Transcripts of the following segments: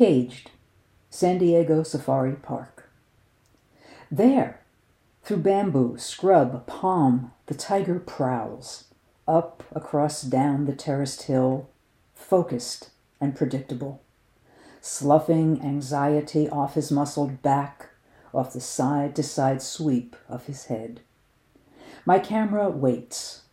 Caged, San Diego Safari Park. There, through bamboo, scrub, palm, the tiger prowls, up, across, down the terraced hill, focused and predictable, sloughing anxiety off his muscled back, off the side-to-side sweep of his head. My camera waits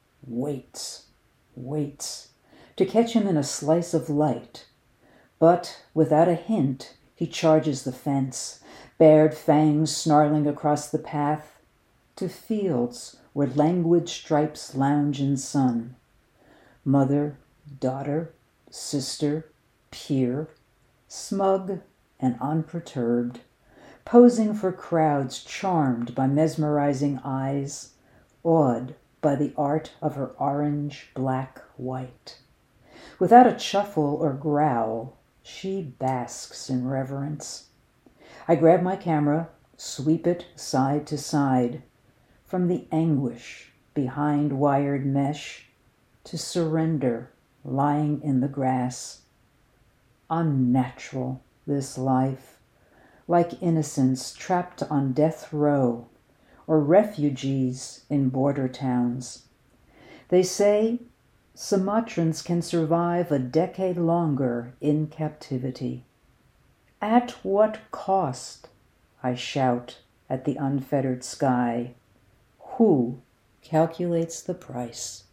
to catch him in a slice of light, but without a hint, he charges the fence, bared fangs snarling across the path, to fields where languid stripes lounge in sun. Mother, daughter, sister, peer, smug and unperturbed, posing for crowds charmed by mesmerizing eyes, awed by the art of her orange, black, white. Without a chuffle or growl, she basks in reverence. I grab my camera, sweep it side to side, from the anguish behind wired mesh to surrender lying in the grass. Unnatural, this life, like innocents trapped on death row or refugees in border towns. They say Sumatrans can survive a decade longer in captivity. At what cost? I shout at the unfettered sky. Who calculates the price?